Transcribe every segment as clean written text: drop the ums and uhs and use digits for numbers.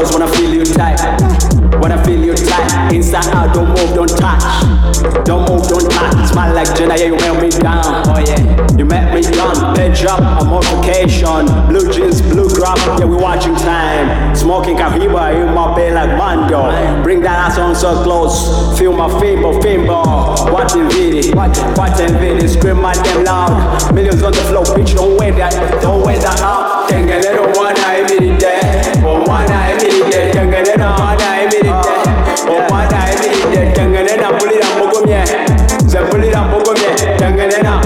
just wanna feel you tight. Wanna feel you tight. Inside out, don't move, don't touch. Don't move, don't touch. Smile like Jenna, yeah, you melt me down. Oh yeah, you met me down. Page up, I'm on vacation. Blue jeans, blue crop, yeah, we watching time. Smoking Kahiba in my bed like Mando. Bring that ass on so close. Feel my fimbo. Watching video, scream my damn loud. Millions on the floor, bitch, don't wear that out. Tengenero wana emiride, oh wana emiride, tengenero wana emiride, oh wana emiride, tengenero pulira mbogomye, pulira mbogomye, tengenero,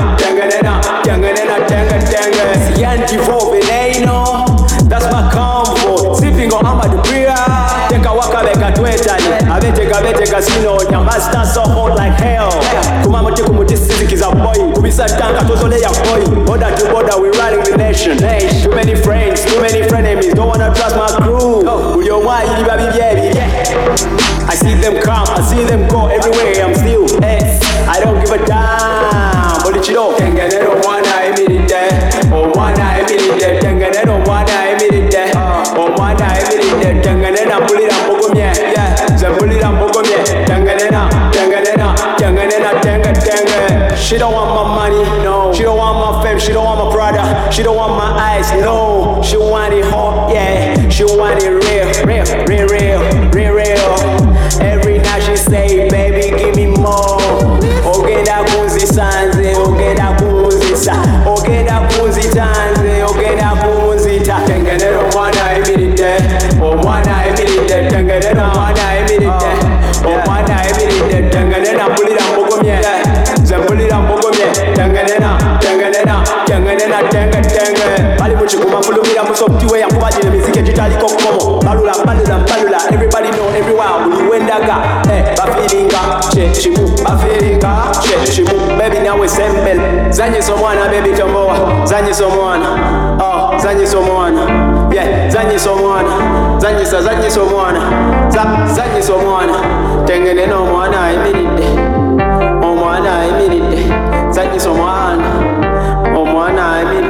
Sianti for Veneno, that's my comfort. Sipping on Amadu Bria, take a walk like a twetani, avete casino, nyamasta so hot like hell. Kumamote kumutisikiza boy, kubisa tanka tozole ya boy. Border to border, we running the nation. Too many friends, too many frenemies, don't wanna trust my crew. I see them come, I see them go everywhere. I'm still I don't give a damn. Bolichiro, tengenero wana emiride, oh wana emiride, tengenero wana emiride, oh wana emiride, tengenera pulira mbogomye, pulira mbogomye, tengenera. She don't want my money, no. She don't want my fame, she don't want my brother, she don't want my eyes, no. She want it hot, yeah. She want it real. Every night she say, baby, give me more. Ogenda kunzi sanze, ogenda kunzi sa, ogenda kunzi tanze, ogenda kunzi ta. Tengenero wana emiride, oh wana emiride, tengenero wana emiride, oh wana emiride, tengenero pulira mbogomye, pulira mbogomye, tengenero. Bali muchikuma fulumira musoptiwe yakubajile mizike jitaliko komo. Balula, everybody know everywhere. Uliwendaga, bafiringa, chimu. Baby now we sembel. Zanyi somwana, baby tomboa. Zanyi somwana, zanyi somwana. Yeah, zanyi somwana. Zanyi somwana. Tengene no mwana imiride. Oh mwana imiride. Zanyi somwana. Oh mwana imiride.